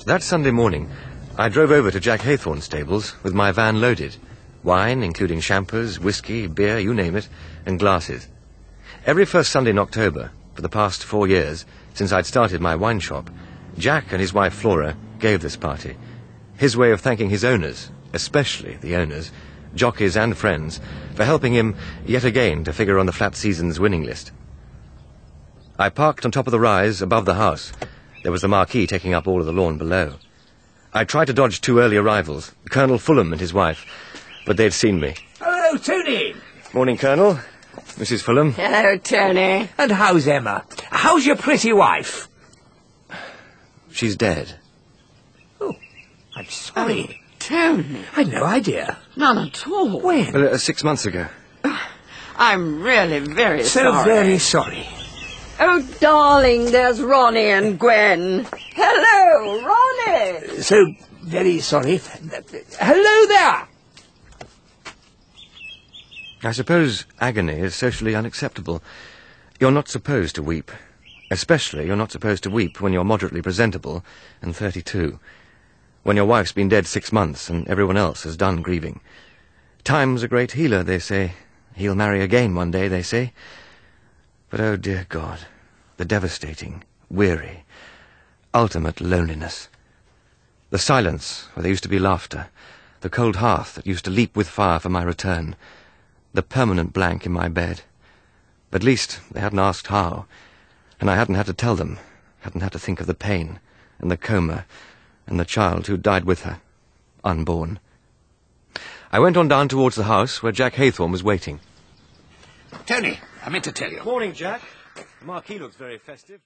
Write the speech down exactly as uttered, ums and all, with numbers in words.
That Sunday morning, I drove over to Jack Haythorne's stables with my van loaded. Wine, including champers, whiskey, beer, you name it, and glasses. Every first Sunday in October, for the past four years, since I'd started my wine shop, Jack and his wife Flora gave this party. His way of thanking his owners, especially the owners, jockeys and friends, for helping him yet again to figure on the Flat Seasons winning list. I parked on top of the rise above the house. There was the marquee taking up all of the lawn below. I tried to dodge two early arrivals, Colonel Fulham and his wife, but they'd seen me. Hello, Tony. Morning, Colonel. Missus Fulham. Hello, Tony. And how's Emma? How's your pretty wife? She's dead. Oh, I'm sorry. Oh, Tony. I'd no idea. None at all. When? Well, uh, six months ago. I'm really very so sorry. very sorry. Oh, darling, there's Ronnie and Gwen. Hello, Ronnie. So very sorry. Hello there. I suppose agony is socially unacceptable. You're not supposed to weep. Especially you're not supposed to weep when you're moderately presentable and thirty-two. When your wife's been dead six months and everyone else has done grieving. Time's a great healer, they say. He'll marry again one day, they say. But oh dear God, the devastating, weary, ultimate loneliness. The silence where there used to be laughter. The cold hearth that used to leap with fire for my return. The permanent blank in my bed. At least they hadn't asked how, and I hadn't had to tell them, hadn't had to think of the pain, and the coma, and the child who died with her, unborn. I went on down towards the house where Jack Haythorne was waiting. Tony, I meant to tell you. Morning, Jack. The marquee looks very festive.